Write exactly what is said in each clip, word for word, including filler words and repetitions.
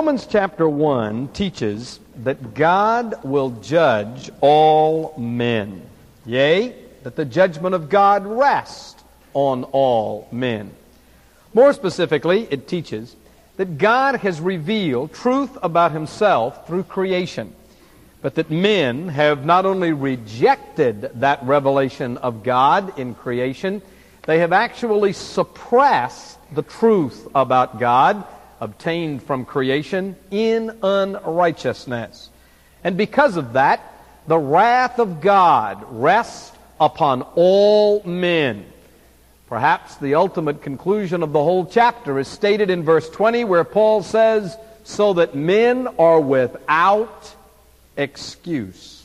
Romans chapter one teaches that God will judge all men. Yea, that the judgment of God rests on all men. More specifically, it teaches that God has revealed truth about himself through creation, but that men have not only rejected that revelation of God in creation, they have actually suppressed the truth about God obtained from creation in unrighteousness. And because of that, the wrath of God rests upon all men. Perhaps the ultimate conclusion of the whole chapter is stated in verse twenty, where Paul says, so that men are without excuse.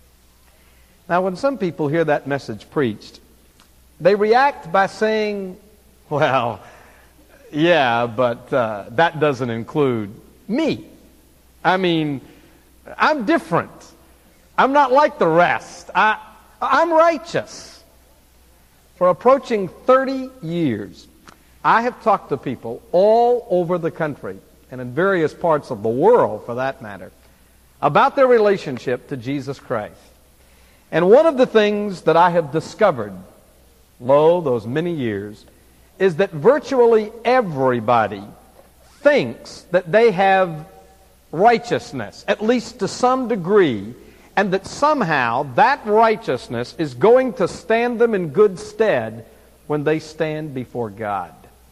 Now, when some people hear that message preached, they react by saying, well, yeah, but uh, that doesn't include me. I mean, I'm different. I'm not like the rest. I, I'm righteous. For approaching thirty years, I have talked to people all over the country, and in various parts of the world for that matter, about their relationship to Jesus Christ. And one of the things that I have discovered, lo, those many years, is that virtually everybody thinks that they have righteousness, at least to some degree, and that somehow that righteousness is going to stand them in good stead when they stand before God.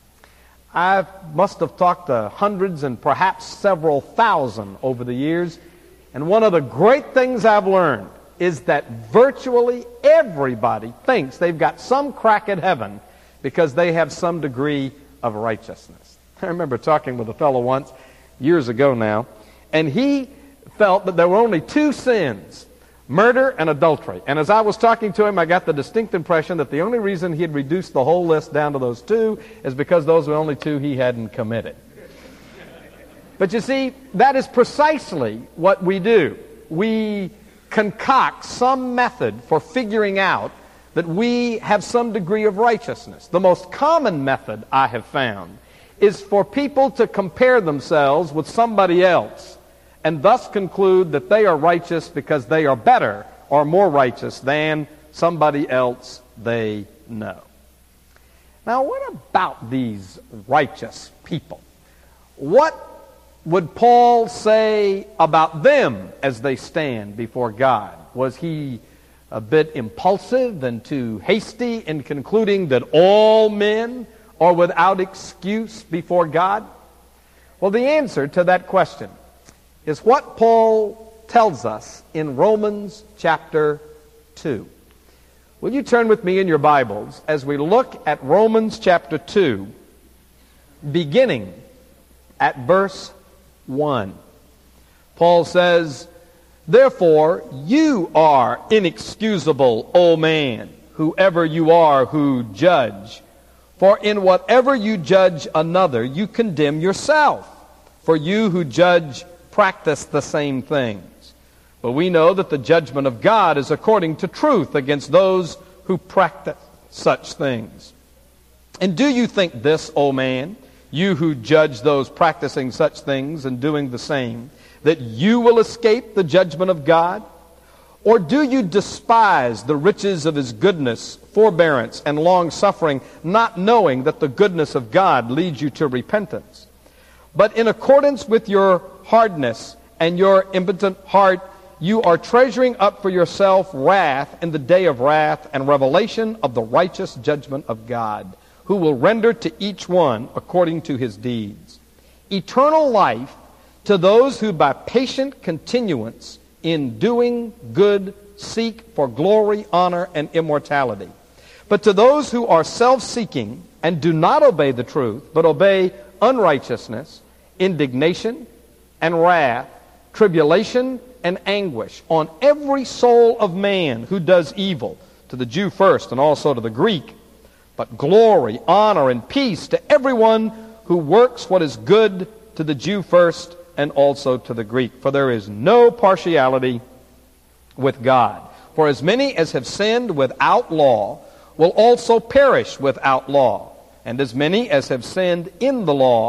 I must have talked to hundreds and perhaps several thousand over the years, and one of the great things I've learned is that virtually everybody thinks they've got some crack at heaven because they have some degree of righteousness. I remember talking with a fellow once, years ago now, and he felt that there were only two sins, murder and adultery. And as I was talking to him, I got the distinct impression that the only reason he had reduced the whole list down to those two is because those were the only two he hadn't committed. But you see, that is precisely what we do. We concoct some method for figuring out that we have some degree of righteousness. The most common method I have found is for people to compare themselves with somebody else and thus conclude that they are righteous because they are better or more righteous than somebody else they know. Now, what about these righteous people? What would Paul say about them as they stand before God? Was he a bit impulsive and too hasty in concluding that all men are without excuse before God? Well, the answer to that question is what Paul tells us in Romans chapter two. Will you turn with me in your Bibles as we look at Romans chapter two, beginning at verse one. Paul says, therefore you are inexcusable, O man, whoever you are who judge. For in whatever you judge another, you condemn yourself. For you who judge practice the same things. But we know that the judgment of God is according to truth against those who practice such things. And do you think this, O man, you who judge those practicing such things and doing the same, that you will escape the judgment of God? Or do you despise the riches of his goodness, forbearance, and long-suffering, not knowing that the goodness of God leads you to repentance? But in accordance with your hardness and your impotent heart, you are treasuring up for yourself wrath in the day of wrath and revelation of the righteous judgment of God, who will render to each one according to his deeds. Eternal life to those who by patient continuance in doing good seek for glory, honor, and immortality. But to those who are self-seeking and do not obey the truth, but obey unrighteousness, indignation and wrath, tribulation and anguish on every soul of man who does evil, to the Jew first and also to the Greek, but glory, honor, and peace to everyone who works what is good, to the Jew first and also to the Greek. For there is no partiality with God. For as many as have sinned without law will also perish without law. And as many as have sinned in the law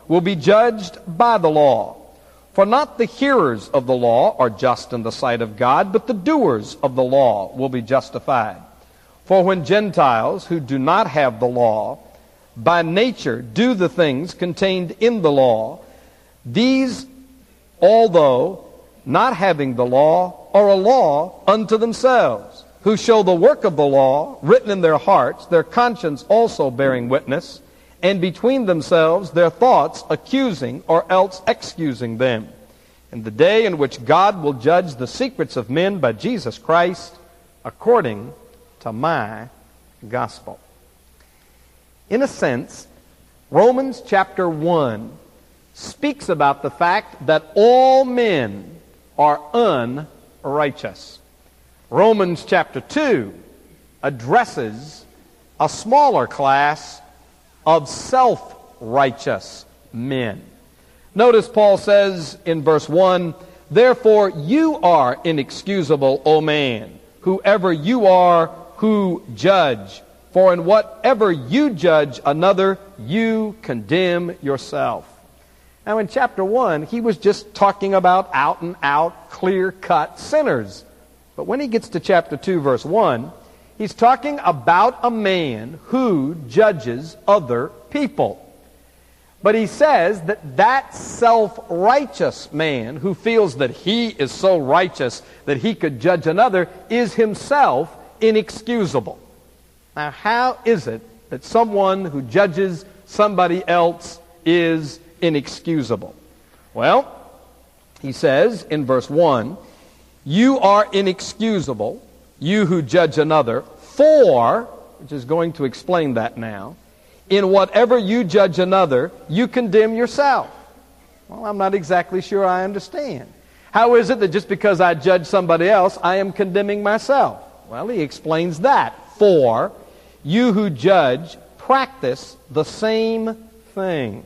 will be judged by the law. For not the hearers of the law are just in the sight of God, but the doers of the law will be justified. For when Gentiles who do not have the law by nature do the things contained in the law, these, although not having the law, are a law unto themselves, who show the work of the law written in their hearts, their conscience also bearing witness, and between themselves their thoughts accusing or else excusing them. In the day in which God will judge the secrets of men by Jesus Christ, according to my gospel. In a sense, Romans chapter one speaks about the fact that all men are unrighteous. Romans chapter two addresses a smaller class of self-righteous men. Notice Paul says in verse one, "Therefore you are inexcusable, O man, whoever you are who judge. For in whatever you judge another, you condemn yourself." Now in chapter one, he was just talking about out-and-out, clear-cut sinners. But when he gets to chapter two, verse one, he's talking about a man who judges other people. But he says that that self-righteous man who feels that he is so righteous that he could judge another is himself inexcusable. Now, how is it that someone who judges somebody else is inexcusable? Well, he says in verse one, "You are inexcusable, you who judge another, for," which is going to explain that now, "in whatever you judge another, you condemn yourself." Well, I'm not exactly sure I understand. How is it that just because I judge somebody else, I am condemning myself? Well, he explains that. "For you who judge practice the same things."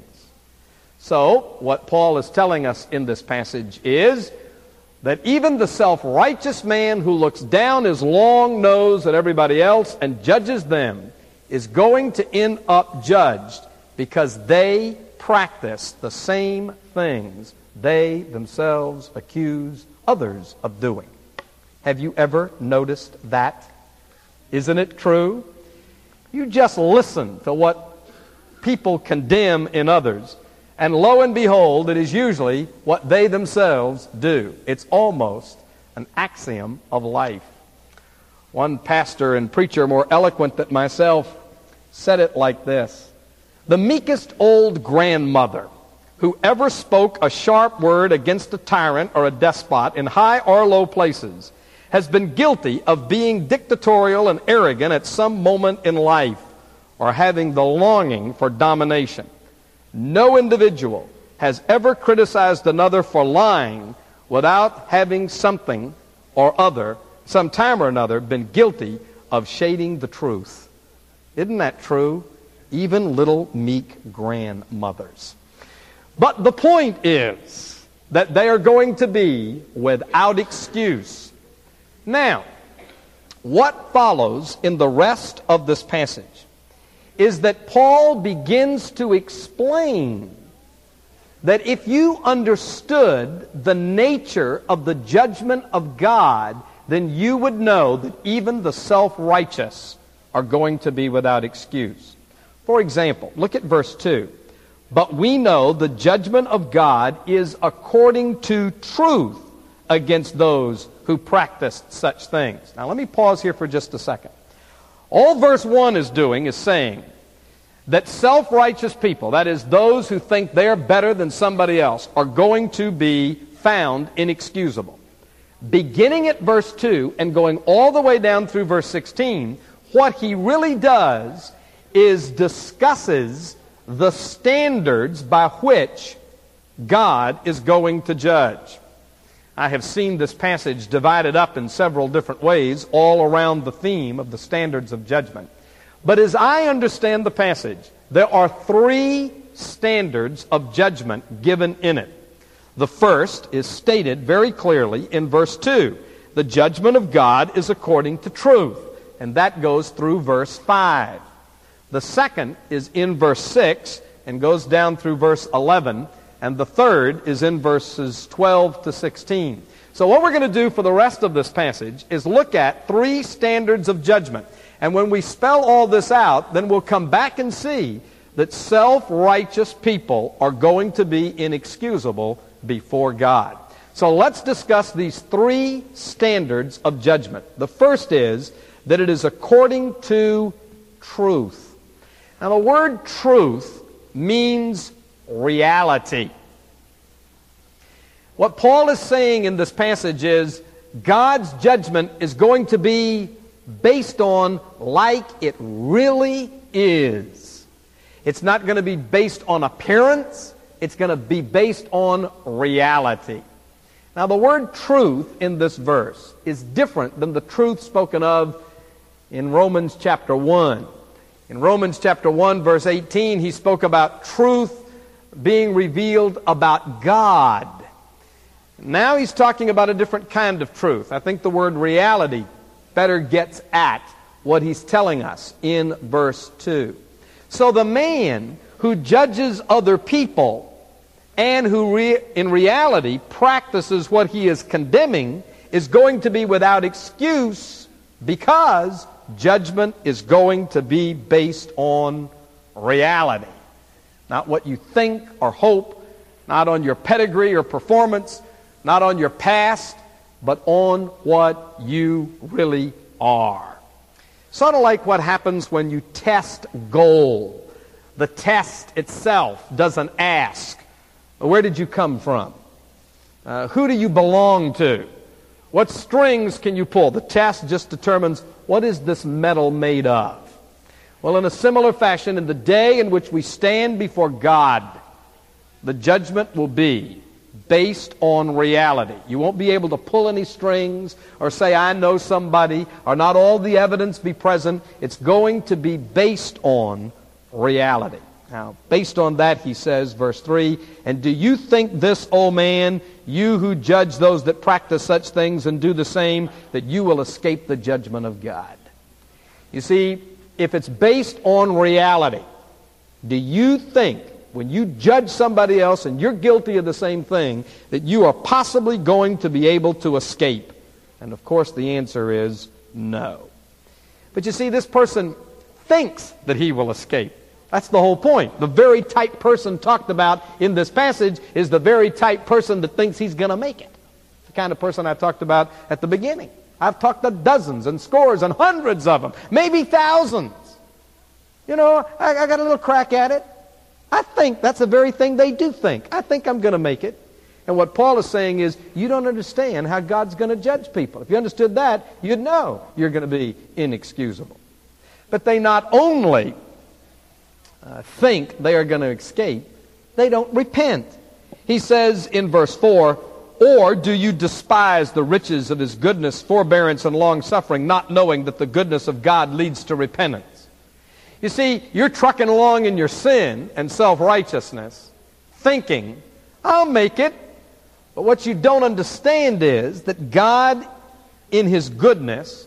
So, what Paul is telling us in this passage is that even the self-righteous man who looks down his long nose at everybody else and judges them is going to end up judged because they practice the same things they themselves accuse others of doing. Have you ever noticed that? Isn't it true? You just listen to what people condemn in others, and lo and behold, it is usually what they themselves do. It's almost an axiom of life. One pastor and preacher more eloquent than myself said it like this: "The meekest old grandmother who ever spoke a sharp word against a tyrant or a despot in high or low places has been guilty of being dictatorial and arrogant at some moment in life or having the longing for domination. No individual has ever criticized another for lying without having something or other, some time or another, been guilty of shading the truth." Isn't that true? Even little meek grandmothers. But the point is that they are going to be without excuse. Now, what follows in the rest of this passage is that Paul begins to explain that if you understood the nature of the judgment of God, then you would know that even the self-righteous are going to be without excuse. For example, look at verse two. "But we know the judgment of God is according to truth against those who practice such things." Now let me pause here for just a second. All verse one is doing is saying that self-righteous people, that is, those who think they're better than somebody else, are going to be found inexcusable. Beginning at verse two and going all the way down through verse sixteen, what he really does is discusses the standards by which God is going to judge. I have seen this passage divided up in several different ways all around the theme of the standards of judgment. But as I understand the passage, there are three standards of judgment given in it. The first is stated very clearly in verse two. The judgment of God is according to truth. And that goes through verse five. The second is in verse six, and goes down through verse eleven, and the third is in verses twelve to sixteen. So what we're going to do for the rest of this passage is look at three standards of judgment. And when we spell all this out, then we'll come back and see that self-righteous people are going to be inexcusable before God. So let's discuss these three standards of judgment. The first is that it is according to truth. Now the word truth means reality. What Paul is saying in this passage is God's judgment is going to be based on like it really is. It's not going to be based on appearance. It's going to be based on reality. Now the word truth in this verse is different than the truth spoken of in Romans chapter one. In Romans chapter one verse eighteen, he spoke about truth being revealed about God. Now he's talking about a different kind of truth. I think the word reality better gets at what he's telling us in verse two. So the man who judges other people and who re- in reality practices what he is condemning is going to be without excuse, because judgment is going to be based on reality. Not what you think or hope, not on your pedigree or performance, not on your past, but on what you really are. Sort of like what happens when you test gold. The test itself doesn't ask, where did you come from? Uh, who do you belong to? What strings can you pull? The test just determines, what is this metal made of? Well, in a similar fashion, in the day in which we stand before God, the judgment will be based on reality. You won't be able to pull any strings or say, I know somebody, or not all the evidence be present. It's going to be based on reality. Now, based on that, he says, verse three, and do you think this, O man, you who judge those that practice such things and do the same, that you will escape the judgment of God? You see, if it's based on reality, do you think when you judge somebody else and you're guilty of the same thing, that you are possibly going to be able to escape? And of course the answer is no. But you see, this person thinks that he will escape. That's the whole point. The very type person talked about in this passage is the very type person that thinks he's going to make it. The kind of person I talked about at the beginning. I've talked to dozens and scores and hundreds of them, maybe thousands. You know, I, I got a little crack at it. I think that's the very thing they do think. I think I'm going to make it. And what Paul is saying is, you don't understand how God's going to judge people. If you understood that, you'd know you're going to be inexcusable. But they not only uh, think they are going to escape, they don't repent. He says in verse four, or do you despise the riches of his goodness, forbearance, and long-suffering, not knowing that the goodness of God leads to repentance? You see, you're trucking along in your sin and self-righteousness, thinking, I'll make it. But what you don't understand is that God, in his goodness,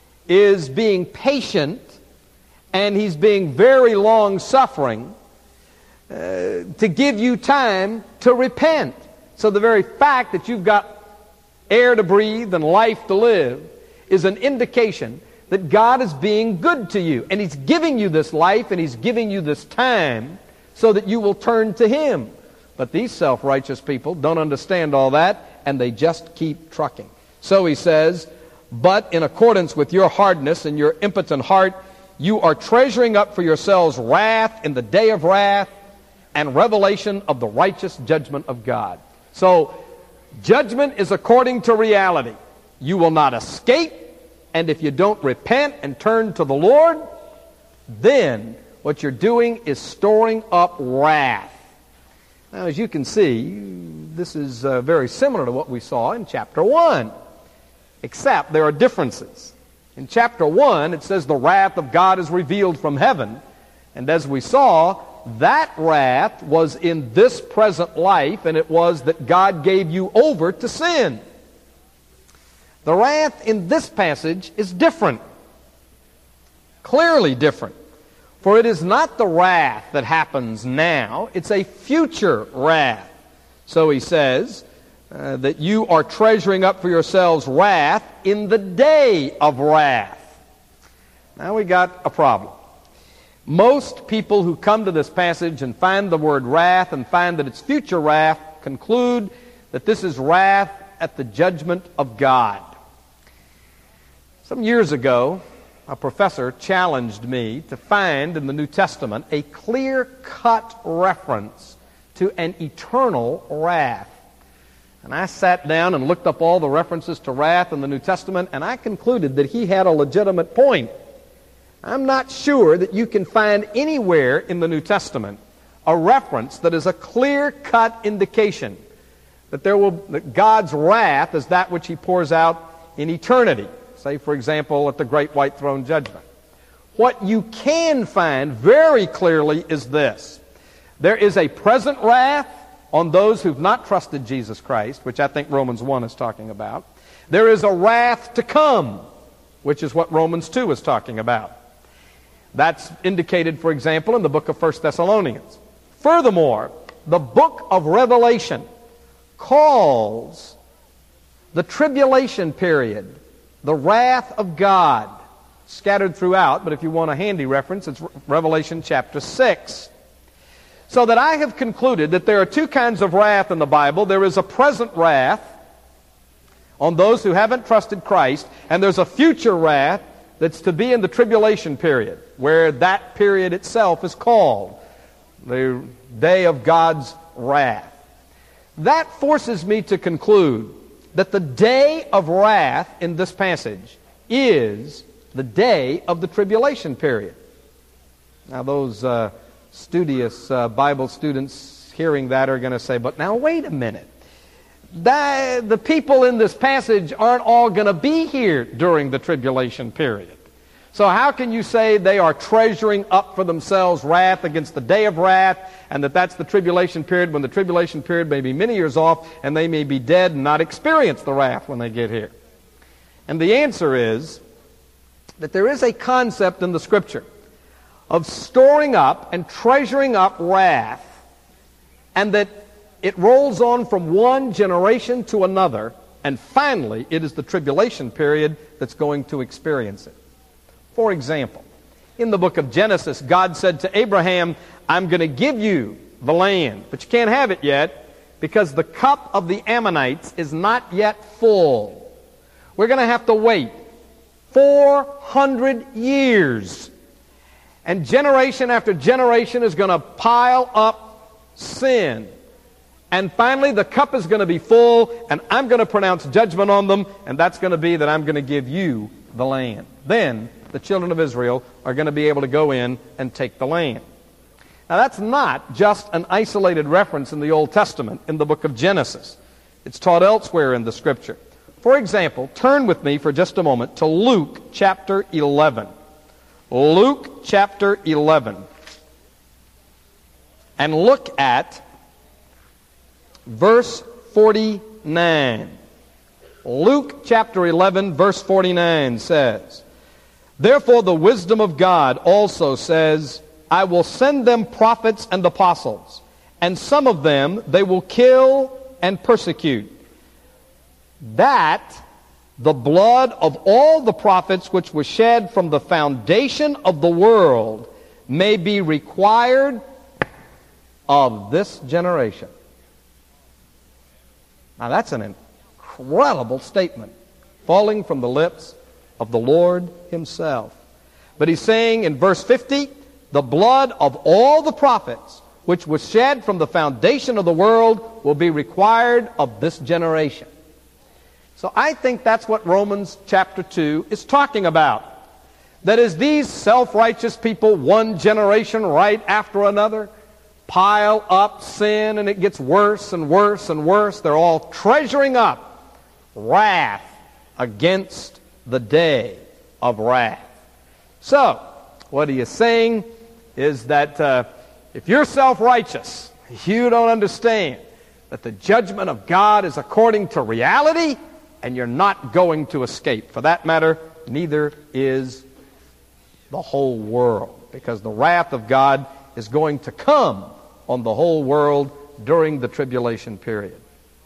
is being patient, and he's being very long-suffering uh, to give you time to repent. So the very fact that you've got air to breathe and life to live is an indication that God is being good to you. And he's giving you this life and he's giving you this time so that you will turn to him. But these self-righteous people don't understand all that, and they just keep trucking. So he says, but in accordance with your hardness and your impotent heart, you are treasuring up for yourselves wrath in the day of wrath and revelation of the righteous judgment of God. So judgment is according to reality. You will not escape. And if you don't repent and turn to the Lord, then what you're doing is storing up wrath. Now, as you can see, this is uh, very similar to what we saw in chapter one, except there are differences. In chapter one, it says the wrath of God is revealed from heaven. And as we saw, that wrath was in this present life, and it was that God gave you over to sin. The wrath in this passage is different. Clearly different. For it is not the wrath that happens now, it's a future wrath. So he says uh, that you are treasuring up for yourselves wrath in the day of wrath. Now we got a problem. Most people who come to this passage and find the word wrath and find that it's future wrath conclude that this is wrath at the judgment of God. Some years ago, a professor challenged me to find in the New Testament a clear-cut reference to an eternal wrath. And I sat down and looked up all the references to wrath in the New Testament, and I concluded that he had a legitimate point. I'm not sure that you can find anywhere in the New Testament a reference that is a clear-cut indication that there will that God's wrath is that which he pours out in eternity. Say, for example, at the great white throne judgment. What you can find very clearly is this. There is a present wrath on those who've not trusted Jesus Christ, which I think Romans one is talking about. There is a wrath to come, which is what Romans two is talking about. That's indicated, for example, in the book of First Thessalonians. Furthermore, the book of Revelation calls the tribulation period the wrath of God, scattered throughout, but if you want a handy reference, it's Revelation chapter six. So that I have concluded that there are two kinds of wrath in the Bible. There is a present wrath on those who haven't trusted Christ, and there's a future wrath that's to be in the tribulation period, where that period itself is called the day of God's wrath. That forces me to conclude that the day of wrath in this passage is the day of the tribulation period. Now those uh, studious uh, Bible students hearing that are going to say, but now wait a minute. That, the people in this passage aren't all going to be here during the tribulation period. So how can you say they are treasuring up for themselves wrath against the day of wrath, and that that's the tribulation period, when the tribulation period may be many years off, and they may be dead and not experience the wrath when they get here? And the answer is that there is a concept in the Scripture of storing up and treasuring up wrath, and that it rolls on from one generation to another, and finally it is the tribulation period that's going to experience it. For example, in the book of Genesis, God said to Abraham, I'm going to give you the land, but you can't have it yet because the cup of the Ammonites is not yet full. We're going to have to wait four hundred years. And generation after generation is going to pile up sin. And finally, the cup is going to be full, and I'm going to pronounce judgment on them, and that's going to be that I'm going to give you the land. Then the children of Israel are going to be able to go in and take the land. Now that's not just an isolated reference in the Old Testament in the book of Genesis. It's taught elsewhere in the Scripture. For example, turn with me for just a moment to Luke chapter eleven. Luke chapter eleven. And look at verse forty-nine. Luke chapter eleven, verse forty-nine says, Therefore the wisdom of God also says, I will send them prophets and apostles, and some of them they will kill and persecute, that the blood of all the prophets which was shed from the foundation of the world may be required of this generation. Now that's an incredible statement falling from the lips of the Lord himself. But he's saying in verse fifty, the blood of all the prophets which was shed from the foundation of the world will be required of this generation. So I think that's what Romans chapter two is talking about. That is, these self-righteous people, one generation right after another, pile up sin, and it gets worse and worse and worse. They're all treasuring up wrath against the day of wrath. So, what he is saying is that uh, if you're self-righteous, you don't understand that the judgment of God is according to reality, and you're not going to escape. For that matter, neither is the whole world. because the wrath of God is going to come on the whole world during the tribulation period.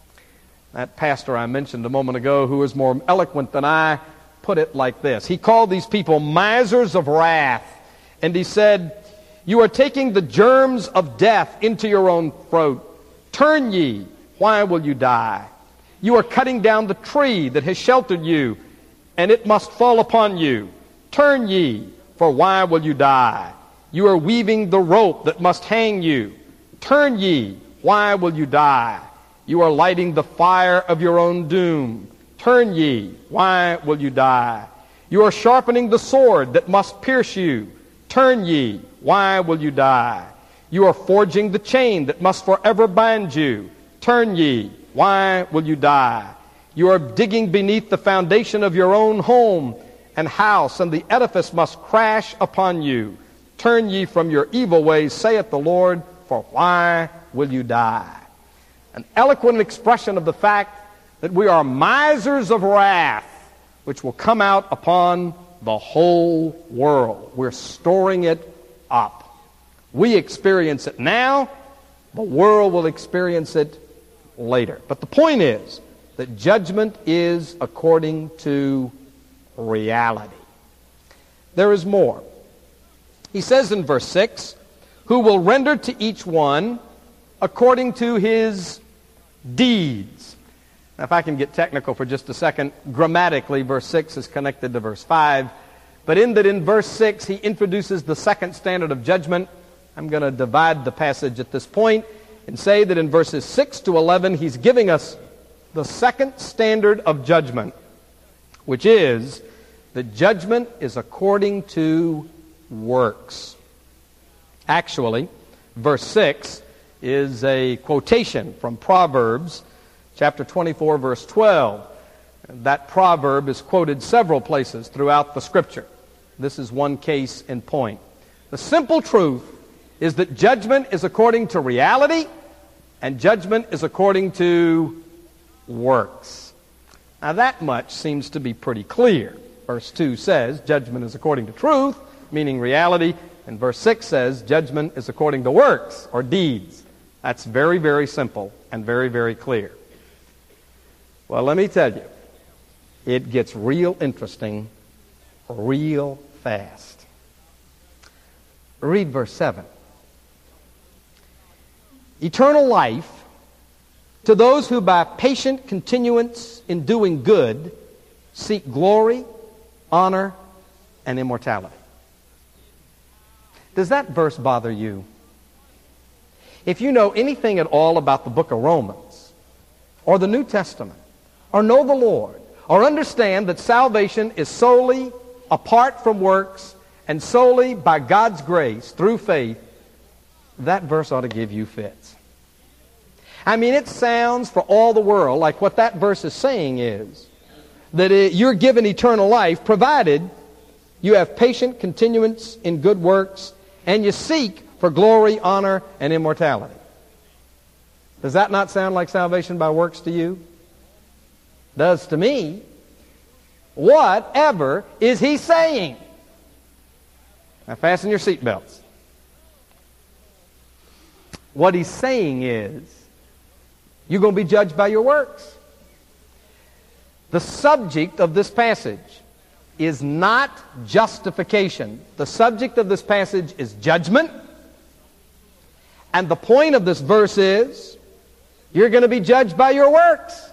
That pastor I mentioned a moment ago, who was more eloquent than I, put it like this. He called these people misers of wrath, and he said, "You are taking the germs of death into your own throat. Turn ye, why will you die? You are cutting down the tree that has sheltered you, and it must fall upon you. Turn ye, for why will you die? You are weaving the rope that must hang you. Turn ye, why will you die? You are lighting the fire of your own doom. Turn ye, why will you die? You are sharpening the sword that must pierce you. Turn ye, why will you die? You are forging the chain that must forever bind you. Turn ye, why will you die? You are digging beneath the foundation of your own home and house, and the edifice must crash upon you. Turn ye from your evil ways, saith the Lord, for why will you die?" An eloquent expression of the fact that we are misers of wrath, which will come out upon the whole world. We're storing it up. We experience it now. The world will experience it later. But the point is that judgment is according to reality. There is more. He says in verse six, "Who will render to each one according to his deeds." Now, if I can get technical for just a second, grammatically, verse six is connected to verse five. But in that in verse six, he introduces the second standard of judgment. I'm going to divide the passage at this point and say that in verses six to eleven, he's giving us the second standard of judgment, which is that judgment is according to works. Actually, verse six is a quotation from Proverbs chapter twenty-four, verse twelve. That proverb is quoted several places throughout the Scripture. This is one case in point. The simple truth is that judgment is according to reality, and judgment is according to works. Now that much seems to be pretty clear. Verse two says judgment is according to truth, meaning reality, and verse six says judgment is according to works, or deeds. That's very, very simple and very, very clear. Well, let me tell you, it gets real interesting real fast. Read verse seven. "Eternal life to those who by patient continuance in doing good seek glory, honor, and immortality." Does that verse bother you? If you know anything at all about the book of Romans, or the New Testament, or know the Lord, or understand that salvation is solely apart from works and solely by God's grace through faith, that verse ought to give you fits. I mean, it sounds for all the world like what that verse is saying is that it, you're given eternal life provided you have patient continuance in good works and you seek for glory, honor, and immortality. Does that not sound like salvation by works to you? Does to me. Whatever is he saying? Now fasten your seatbelts. What he's saying is, you're going to be judged by your works. The subject of this passage is not justification. The subject of this passage is judgment. And the point of this verse is, you're going to be judged by your works.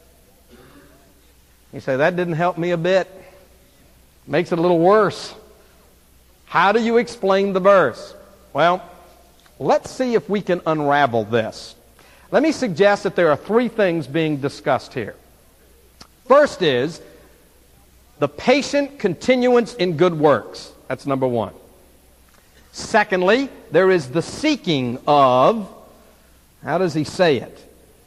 You say, that didn't help me a bit. Makes it a little worse. How do you explain the verse? Well, let's see if we can unravel this. Let me suggest that there are three things being discussed here. First is the patient continuance in good works. That's number one. Secondly, there is the seeking of, how does he say it?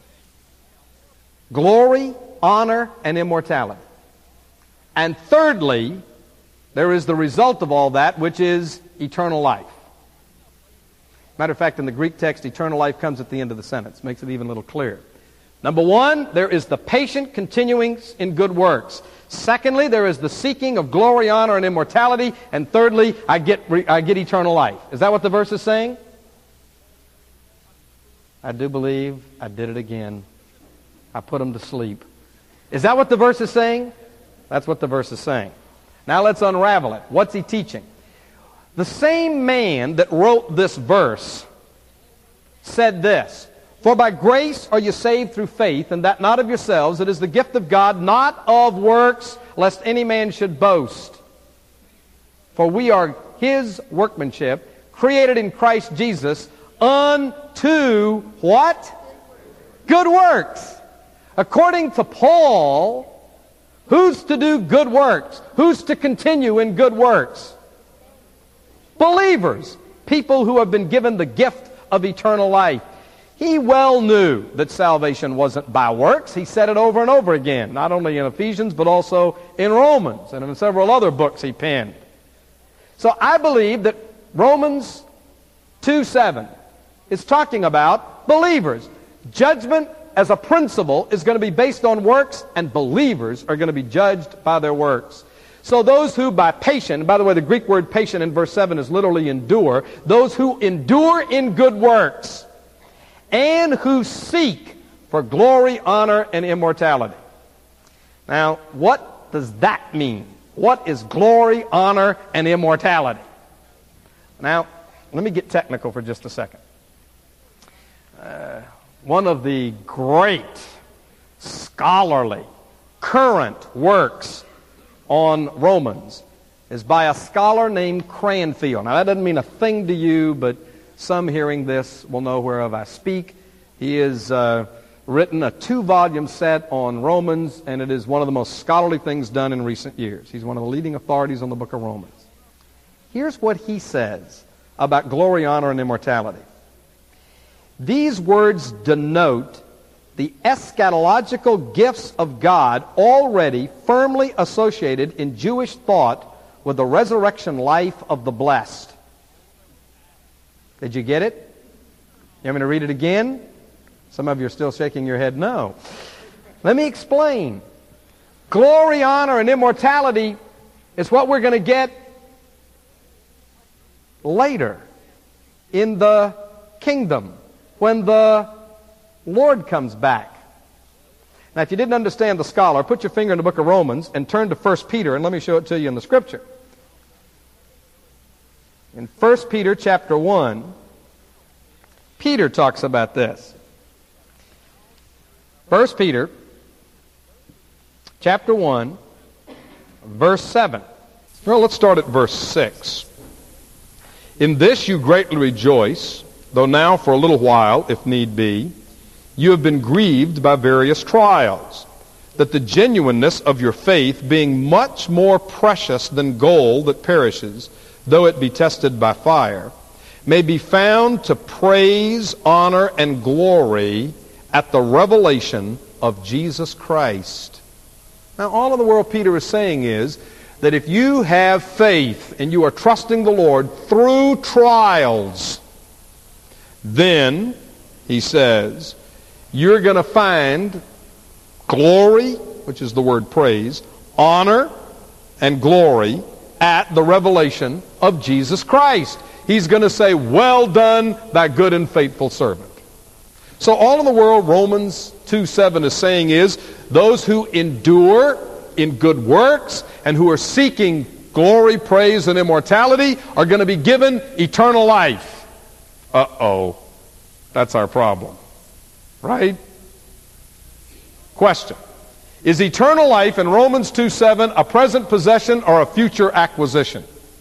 Glory, honor, and immortality. And thirdly, there is the result of all that, which is eternal life. Matter of fact, in the Greek text, eternal life comes at the end of the sentence. Makes it even a little clearer. Number one, there is the patient continuing in good works. Secondly, there is the seeking of glory, honor, and immortality. And thirdly, I get, I get eternal life. Is that what the verse is saying? I do believe I did it again. I put them to sleep. Is that what the verse is saying? That's what the verse is saying. Now let's unravel it. What's he teaching? The same man that wrote this verse said this, "For by grace are you saved through faith, and that not of yourselves. It is the gift of God, not of works, lest any man should boast. For we are His workmanship, created in Christ Jesus, unto" what? Good works. According to Paul, who's to do good works? Who's to continue in good works? Believers. People who have been given the gift of eternal life. He well knew that salvation wasn't by works. He said it over and over again, not only in Ephesians, but also in Romans and in several other books he penned. So I believe that Romans two seven is talking about believers. Judgment as a principle is going to be based on works, and believers are going to be judged by their works. So those who by patient, by the way, the Greek word patient in verse seven is literally endure, those who endure in good works and who seek for glory, honor, and immortality. Now, what does that mean? What is glory, honor, and immortality? Now, let me get technical for just a second. Uh, one of the great scholarly current works on Romans is by a scholar named Cranfield. Now, that doesn't mean a thing to you, but some hearing this will know whereof I speak. He has uh, written a two-volume set on Romans, and it is one of the most scholarly things done in recent years. He's one of the leading authorities on the book of Romans. Here's what he says about glory, honor, and immortality. These words denote the eschatological gifts of God already firmly associated in Jewish thought with the resurrection life of the blessed. Did you get it? You want me to read it again? Some of you are still shaking your head no. Let me explain. Glory, honor, and immortality is what we're going to get later in the kingdom when the Lord comes back. Now, if you didn't understand the scholar, put your finger in the book of Romans and turn to First Peter, and let me show it to you in the Scripture. In First Peter chapter one, Peter talks about this. First Peter chapter one, verse seven. Well, let's start at verse six. In this you greatly rejoice, though now for a little while, if need be, you have been grieved by various trials, that the genuineness of your faith, being much more precious than gold that perishes, though it be tested by fire, may be found to praise, honor, and glory at the revelation of Jesus Christ. Now, all of the world Peter is saying is that if you have faith and you are trusting the Lord through trials, then, he says, you're going to find glory, which is the word praise, honor, and glory at the revelation of Jesus Christ. He's going to say, well done, thy good and faithful servant. So all in the world, Romans two seven is saying is, those who endure in good works and who are seeking glory, praise, and immortality are going to be given eternal life. Uh-oh. That's our problem. Right? Question. Is eternal life in Romans two seven a present possession or a future acquisition?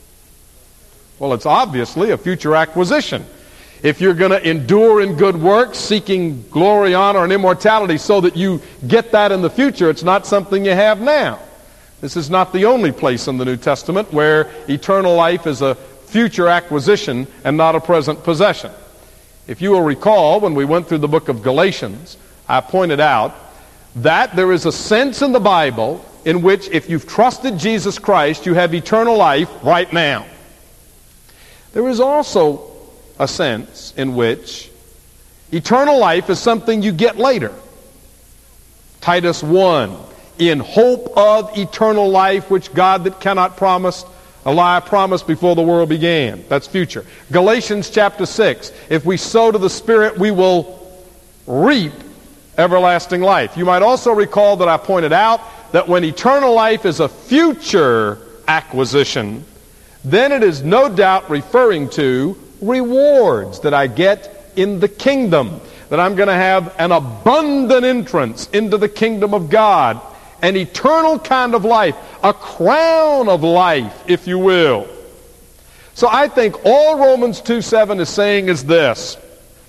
Well, it's obviously a future acquisition. If you're going to endure in good works, seeking glory, honor, and immortality so that you get that in the future, it's not something you have now. This is not the only place in the New Testament where eternal life is a future acquisition and not a present possession. If you will recall, when we went through the book of Galatians, I pointed out that there is a sense in the Bible in which if you've trusted Jesus Christ, you have eternal life right now. There is also a sense in which eternal life is something you get later. Titus one, in hope of eternal life, which God that cannot promise a lie promised before the world began. That's future. Galatians chapter six, if we sow to the Spirit, we will reap everlasting life. You might also recall that I pointed out that when eternal life is a future acquisition, then it is no doubt referring to rewards that I get in the kingdom, that I'm going to have an abundant entrance into the kingdom of God, an eternal kind of life, a crown of life, if you will. So I think all Romans two seven is saying is this: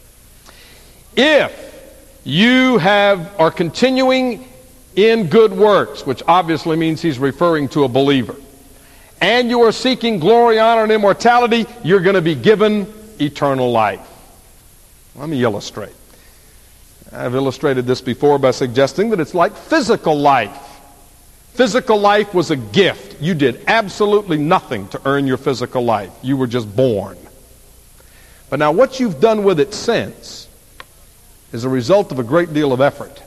if you have are continuing in good works, which obviously means he's referring to a believer, and you are seeking glory, honor, and immortality, you're going to be given eternal life. Let me illustrate. I've illustrated this before by suggesting that it's like physical life. Physical life was a gift. You did absolutely nothing to earn your physical life. You were just born. But now what you've done with it since is a result of a great deal of effort.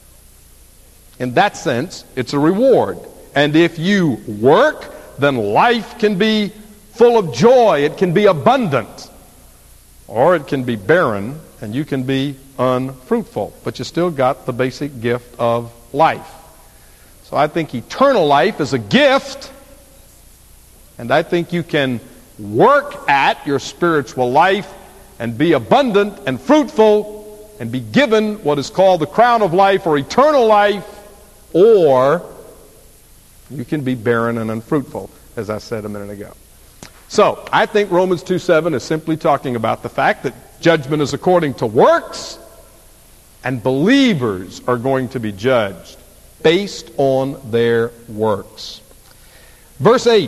In that sense, it's a reward. And if you work, then life can be full of joy. It can be abundant. Or it can be barren, and you can be unfruitful. But you still got the basic gift of life. So I think eternal life is a gift, and I think you can work at your spiritual life and be abundant and fruitful and be given what is called the crown of life or eternal life, or you can be barren and unfruitful, as I said a minute ago. So I think Romans two seven is simply talking about the fact that judgment is according to works, and believers are going to be judged based on their works. Verse eight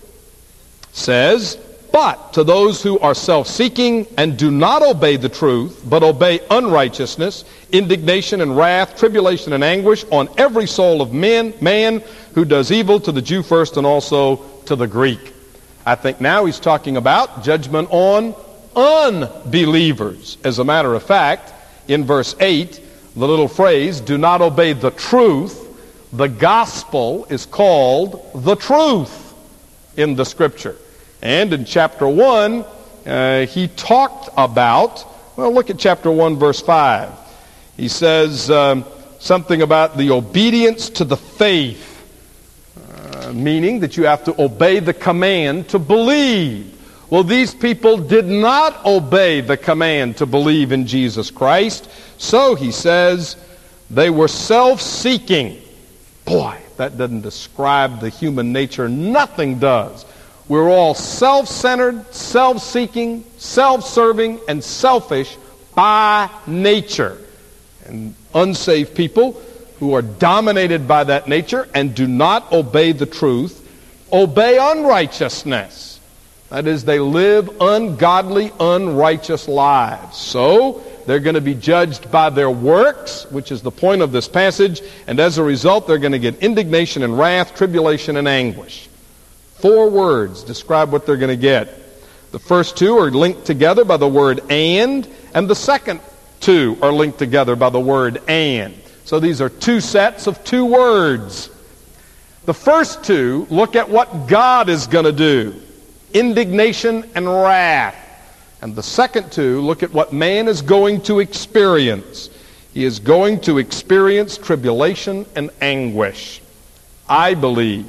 says, but to those who are self-seeking and do not obey the truth, but obey unrighteousness, indignation and wrath, tribulation and anguish on every soul of men, man who does evil, to the Jew first and also to the Greek. I think now he's talking about judgment on unbelievers. As a matter of fact, in verse eight, the little phrase, do not obey the truth, the gospel is called the truth in the Scripture. And in chapter one, uh, he talked about, well, look at chapter one, verse five. He says um, something about the obedience to the faith, uh, meaning that you have to obey the command to believe. Well, these people did not obey the command to believe in Jesus Christ. So, he says, they were self-seeking. Boy, that doesn't describe the human nature. Nothing does. We're all self-centered, self-seeking, self-serving, and selfish by nature. And unsaved people who are dominated by that nature and do not obey the truth, obey unrighteousness. That is, they live ungodly, unrighteous lives. So, they're going to be judged by their works, which is the point of this passage, and as a result, they're going to get indignation and wrath, tribulation and anguish. Four words describe what they're going to get. The first two are linked together by the word and, and the second two are linked together by the word and. So these are two sets of two words. The first two look at what God is going to do, indignation and wrath. And the second two look at what man is going to experience. He is going to experience tribulation and anguish. I believe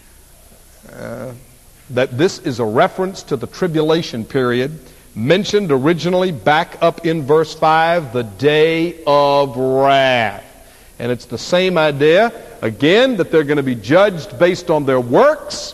uh, that this is a reference to the tribulation period mentioned originally back up in verse five, the day of wrath. And it's the same idea, again, that they're going to be judged based on their works,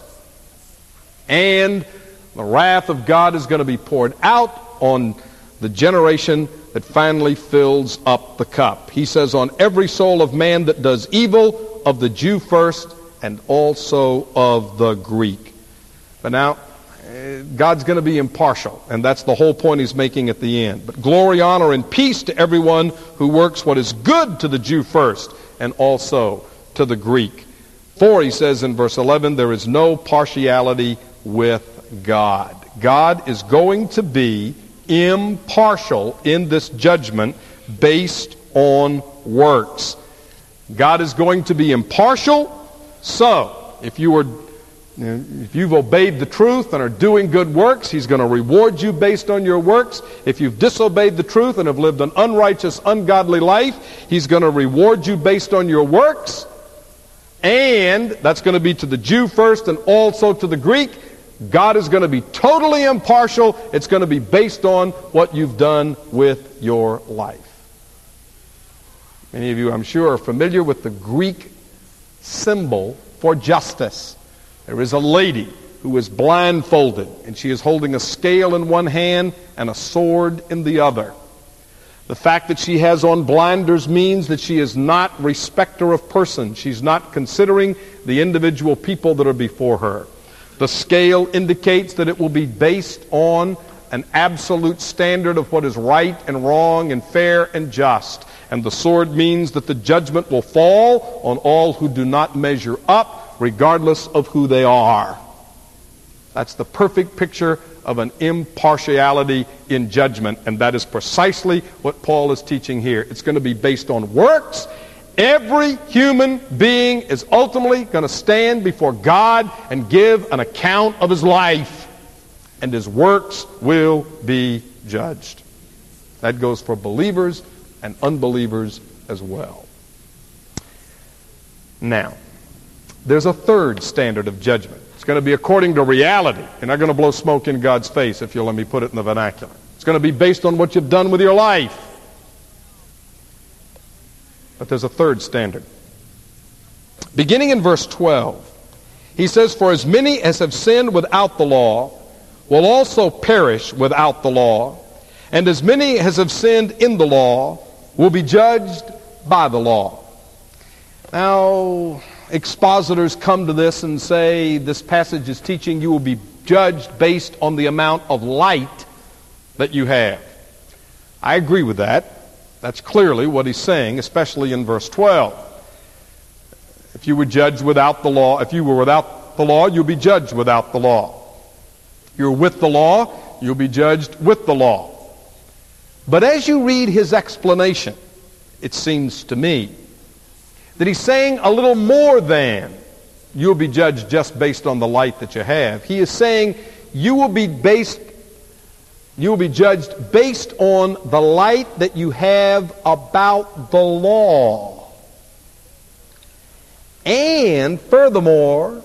and the wrath of God is going to be poured out on the generation that finally fills up the cup. He says, on every soul of man that does evil, of the Jew first, and also of the Greek. But now, God's going to be impartial, and that's the whole point he's making at the end. But glory, honor, and peace to everyone who works what is good, to the Jew first, and also to the Greek. For, he says in verse eleven, there is no partiality with God. God is going to be impartial in this judgment based on works. God is going to be impartial. So, if you were, if you've obeyed the truth and are doing good works, He's going to reward you based on your works. If you've disobeyed the truth and have lived an unrighteous, ungodly life, He's going to reward you based on your works. And that's going to be to the Jew first and also to the Greek. God is going to be totally impartial. It's going to be based on what you've done with your life. Many of you, I'm sure, are familiar with the Greek symbol for justice. There is a lady who is blindfolded, and she is holding a scale in one hand and a sword in the other. The fact that she has on blinders means that she is not respecter of persons. She's not considering the individual people that are before her. The scale indicates that it will be based on an absolute standard of what is right and wrong and fair and just. And the sword means that the judgment will fall on all who do not measure up, regardless of who they are. That's the perfect picture of an impartiality in judgment, and that is precisely what Paul is teaching here. It's going to be based on works. Every human being is ultimately going to stand before God and give an account of his life, and his works will be judged. That goes for believers and unbelievers as well. Now, there's a third standard of judgment. It's going to be according to reality. You're not going to blow smoke in God's face, if you'll let me put it in the vernacular. It's going to be based on what you've done with your life. But there's a third standard. Beginning in verse twelve, he says, "For as many as have sinned without the law will also perish without the law, and as many as have sinned in the law will be judged by the law." Now, expositors come to this and say this passage is teaching you will be judged based on the amount of light that you have. I agree with that. That's clearly what he's saying, especially in verse twelve. If you were judged without the law, if you were without the law, you'll be judged without the law. You're with the law, you'll be judged with the law. But as you read his explanation, it seems to me that he's saying a little more than you'll be judged just based on the light that you have. He is saying you will be based You will be judged based on the light that you have about the law. And furthermore,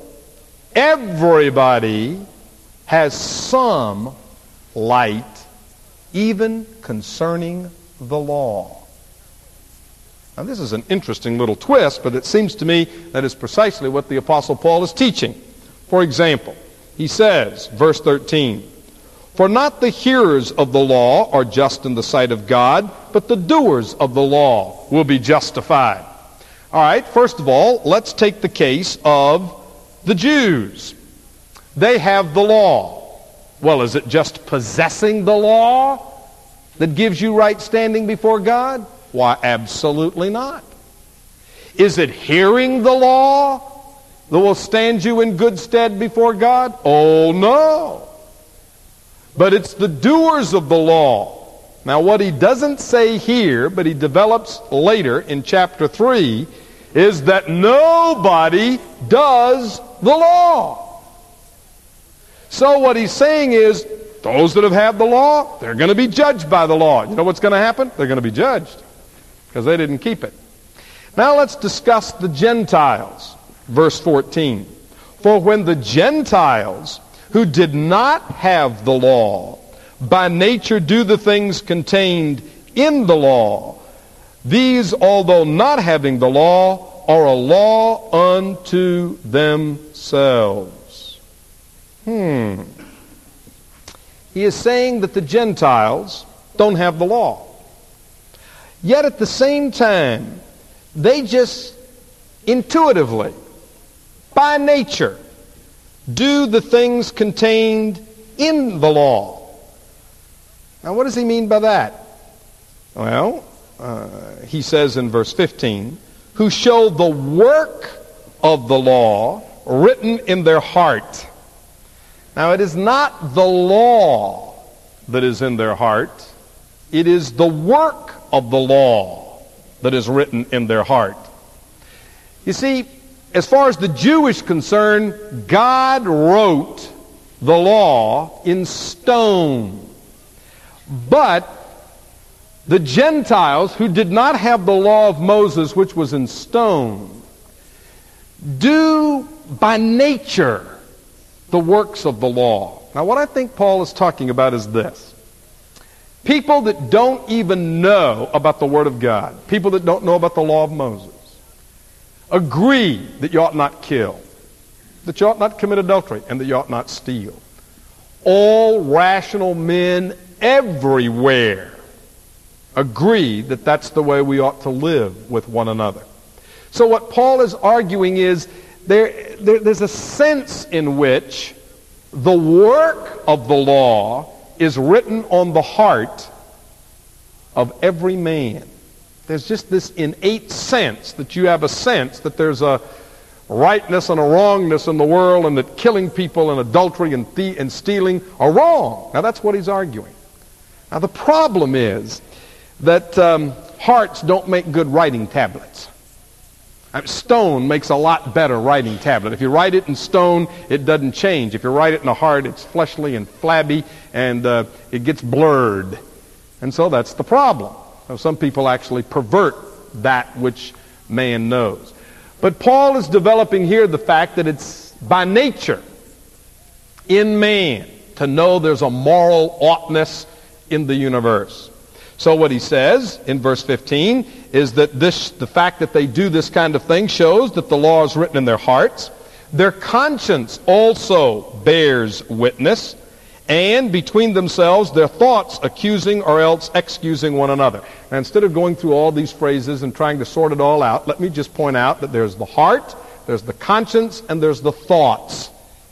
everybody has some light, even concerning the law. Now, this is an interesting little twist, but it seems to me that is precisely what the Apostle Paul is teaching. For example, he says, verse thirteen, "For not the hearers of the law are just in the sight of God, but the doers of the law will be justified." All right, first of all, let's take the case of the Jews. They have the law. Well, is it just possessing the law that gives you right standing before God? Why, absolutely not. Is it hearing the law that will stand you in good stead before God? Oh, no. But it's the doers of the law. Now, what he doesn't say here, but he develops later in chapter three, is that nobody does the law. So what he's saying is, those that have had the law, they're going to be judged by the law. You know what's going to happen? They're going to be judged because they didn't keep it. Now let's discuss the Gentiles. Verse fourteen. "For when the Gentiles who did not have the law by nature do the things contained in the law, these, although not having the law, are a law unto themselves." Hmm. He is saying that the Gentiles don't have the law. Yet at the same time, they just intuitively, by nature, do the things contained in the law. Now, what does he mean by that? Well, uh, he says in verse fifteen, "Who show the work of the law written in their heart." Now, it is not the law that is in their heart. It is the work of the law that is written in their heart. You see, as far as the Jewish concern, God wrote the law in stone. But the Gentiles, who did not have the law of Moses, which was in stone, do by nature the works of the law. Now, what I think Paul is talking about is this. People that don't even know about the Word of God, people that don't know about the law of Moses, agree that you ought not kill, that you ought not commit adultery, and that you ought not steal. All rational men everywhere agree that that's the way we ought to live with one another. So what Paul is arguing is there, there, there's a sense in which the work of the law is written on the heart of every man. There's just this innate sense that you have a sense that there's a rightness and a wrongness in the world, and that killing people and adultery and, the- and stealing are wrong. Now that's what he's arguing. Now the problem is that um, hearts don't make good writing tablets. Uh, Stone makes a lot better writing tablet. If you write it in stone, it doesn't change. If you write it in a heart, it's fleshly and flabby, and uh, it gets blurred. And so that's the problem. So some people actually pervert that which man knows. But Paul is developing here the fact that it's by nature in man to know there's a moral oughtness in the universe. So what he says in verse fifteen is that this, the fact that they do this kind of thing shows that the law is written in their hearts. Their conscience also bears witness, and between themselves their thoughts accusing or else excusing one another. Now, instead of going through all these phrases and trying to sort it all out, let me just point out that there's the heart, there's the conscience, and there's the thoughts.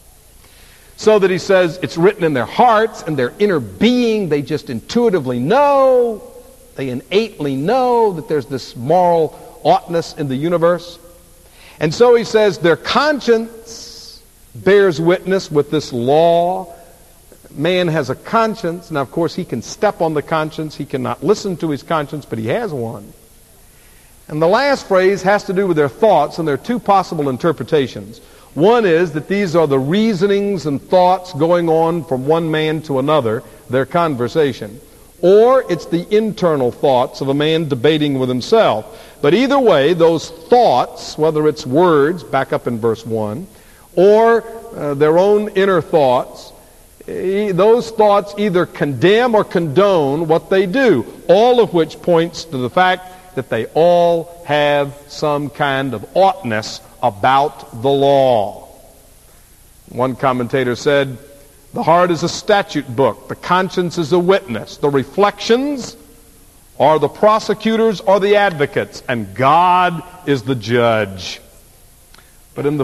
So that he says it's written in their hearts and their inner being. They just intuitively know, they innately know that there's this moral oughtness in the universe. And so he says their conscience bears witness with this law. Man has a conscience. Now, of course, he can step on the conscience. He cannot listen to his conscience, but he has one. And the last phrase has to do with their thoughts, and there are two possible interpretations. One is that these are the reasonings and thoughts going on from one man to another, their conversation. Or it's the internal thoughts of a man debating with himself. But either way, those thoughts, whether it's words, back up in verse one, or uh, their own inner thoughts, those thoughts either condemn or condone what they do, all of which points to the fact that they all have some kind of oughtness about the law. One commentator said, the heart is a statute book, the conscience is a witness, the reflections are the prosecutors or the advocates, and God is the judge. But in the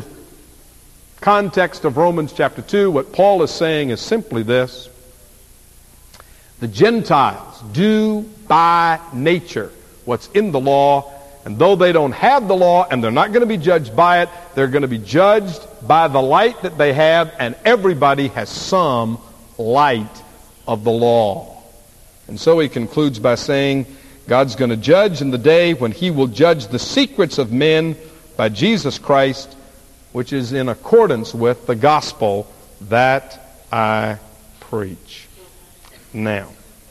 context of Romans chapter two, what Paul is saying is simply this: the Gentiles do by nature what's in the law, and though they don't have the law and they're not going to be judged by it, they're going to be judged by the light that they have, and everybody has some light of the law. And so he concludes by saying God's going to judge in the day when he will judge the secrets of men by Jesus Christ, which is in accordance with the gospel that I preach. Now,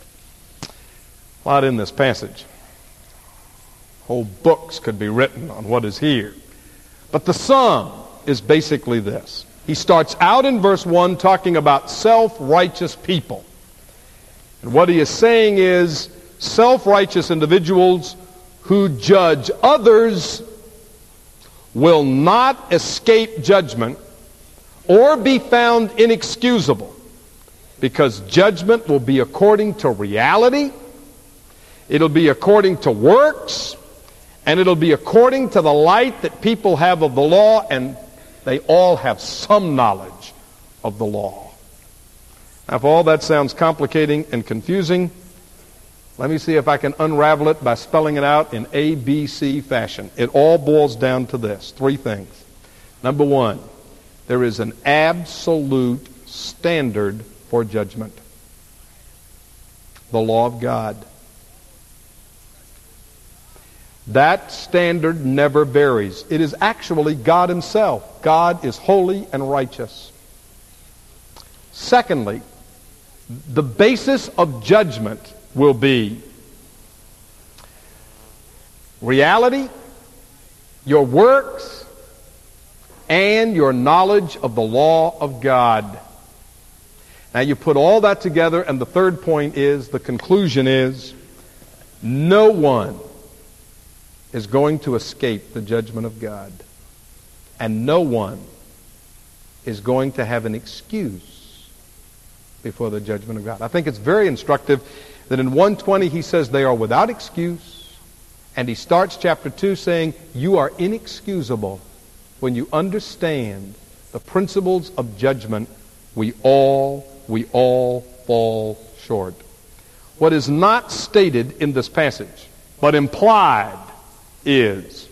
a lot in this passage. Whole books could be written on what is here. But the sum is basically this. He starts out in verse one talking about self-righteous people. And what he is saying is self-righteous individuals who judge others will not escape judgment or be found inexcusable, because judgment will be according to reality, it'll be according to works, and it'll be according to the light that people have of the law, and they all have some knowledge of the law. Now, if all that sounds complicating and confusing, let me see if I can unravel it by spelling it out in A B C fashion. It all boils down to this, three things. Number one, there is an absolute standard for judgment: the law of God. That standard never varies. It is actually God himself. God is holy and righteous. Secondly, the basis of judgment will be reality, your works, and your knowledge of the law of God. Now you put all that together, and the third point is, the conclusion is, no one is going to escape the judgment of God. And no one is going to have an excuse before the judgment of God. I think it's very instructive that in one twenty he says they are without excuse, and he starts chapter two saying you are inexcusable when you understand the principles of judgment. We all, we all fall short. What is not stated in this passage, but implied, is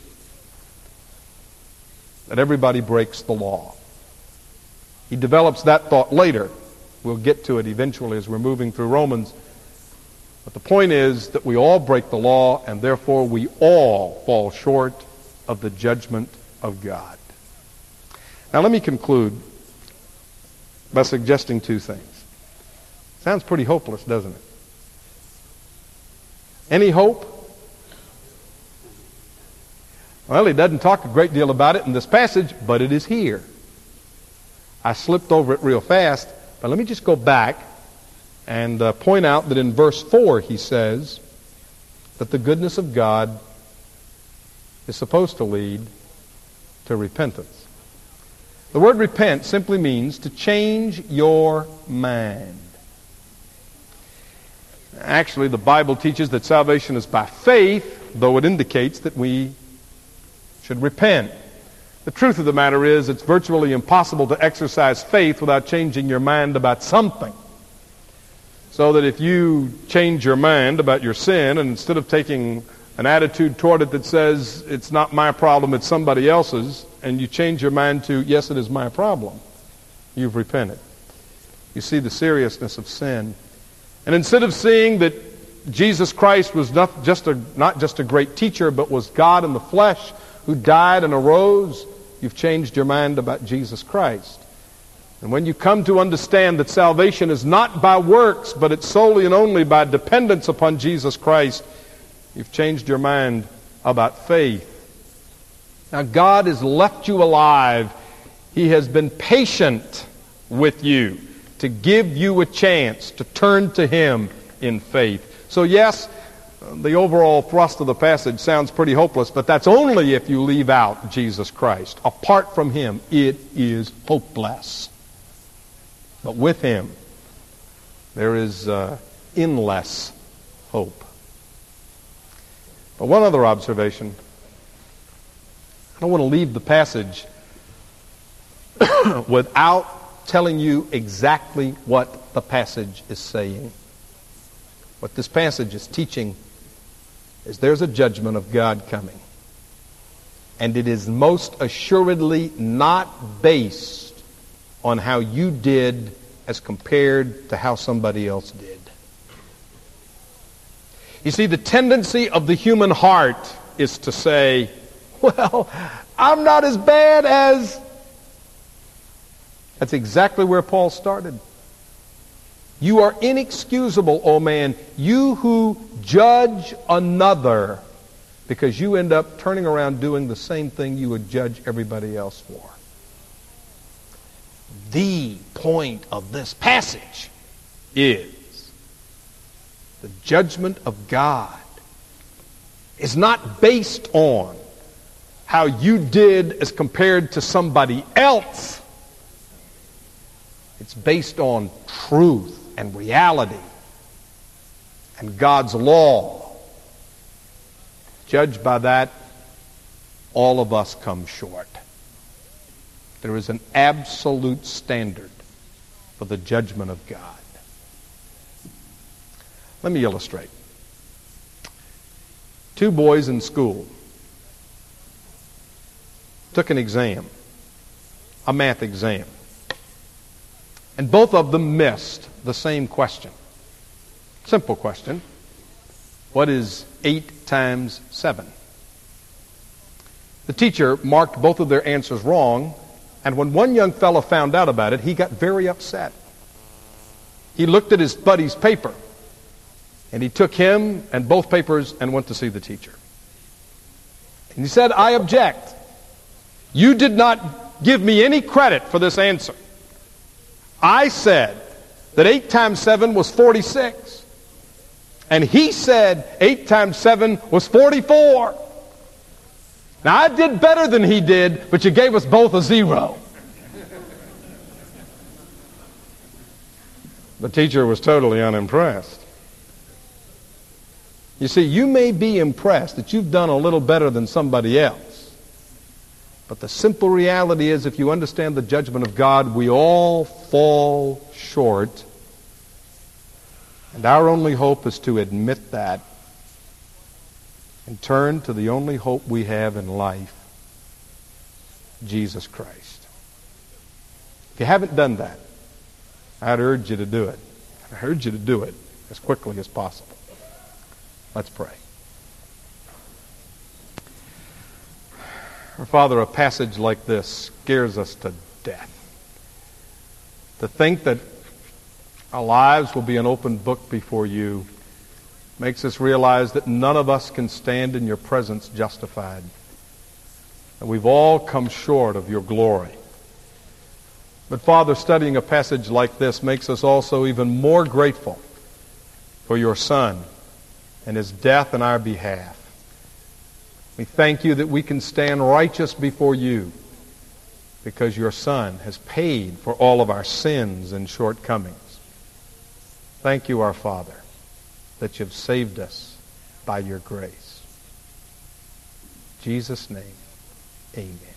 that everybody breaks the law. He develops that thought later. We'll get to it eventually as we're moving through Romans. But the point is that we all break the law, and therefore we all fall short of the judgment of God. Now let me conclude by suggesting two things. Sounds pretty hopeless, doesn't it? Any hope? Well, he doesn't talk a great deal about it in this passage, but it is here. I slipped over it real fast, but let me just go back and uh, point out that in verse four he says that the goodness of God is supposed to lead to repentance. The word repent simply means to change your mind. Actually, the Bible teaches that salvation is by faith, though it indicates that we should repent. The truth of the matter is it's virtually impossible to exercise faith without changing your mind about something. So that if you change your mind about your sin, and instead of taking an attitude toward it that says it's not my problem, it's somebody else's, and you change your mind to, yes, it is my problem, you've repented. You see the seriousness of sin. And instead of seeing that Jesus Christ was not just a, not just a great teacher, but was God in the flesh who died and arose, you've changed your mind about Jesus Christ. And when you come to understand that salvation is not by works, but it's solely and only by dependence upon Jesus Christ, you've changed your mind about faith. Now, God has left you alive. He has been patient with you to give you a chance to turn to Him in faith. So yes, the overall thrust of the passage sounds pretty hopeless, but that's only if you leave out Jesus Christ. Apart from Him, it is hopeless. But with Him, there is uh, endless hope. But one other observation. I don't want to leave the passage without telling you exactly what the passage is saying. What this passage is teaching is there's a judgment of God coming. And it is most assuredly not based on how you did as compared to how somebody else did. You see, the tendency of the human heart is to say, well, I'm not as bad as... That's exactly where Paul started. You are inexcusable, O man, you who judge another, because you end up turning around doing the same thing you would judge everybody else for. The point of this passage is the judgment of God is not based on how you did as compared to somebody else. It's based on truth and reality and God's law. Judged by that, all of us come short. There is an absolute standard for the judgment of God. Let me illustrate. Two boys in school took an exam, a math exam, and both of them missed the same question. Simple question. What is eight times seven? The teacher marked both of their answers wrong, and when one young fellow found out about it, he got very upset. He looked at his buddy's paper, and he took him and both papers and went to see the teacher. And he said, "I object. You did not give me any credit for this answer. I said that eight times seven was forty-six. And he said eight times seven was forty-four. Now, I did better than he did, but you gave us both a zero." The teacher was totally unimpressed. You see, you may be impressed that you've done a little better than somebody else. But the simple reality is, if you understand the judgment of God, we all fall short. And our only hope is to admit that and turn to the only hope we have in life, Jesus Christ. If you haven't done that, I'd urge you to do it. I urge you to do it as quickly as possible. Let's pray. Our Father, a passage like this scares us to death. To think that our lives will be an open book before you makes us realize that none of us can stand in your presence justified. And we've all come short of your glory. But Father, studying a passage like this makes us also even more grateful for your Son and his death in our behalf. We thank you that we can stand righteous before you because your Son has paid for all of our sins and shortcomings. Thank you, our Father, that you've saved us by your grace. In Jesus' name, amen.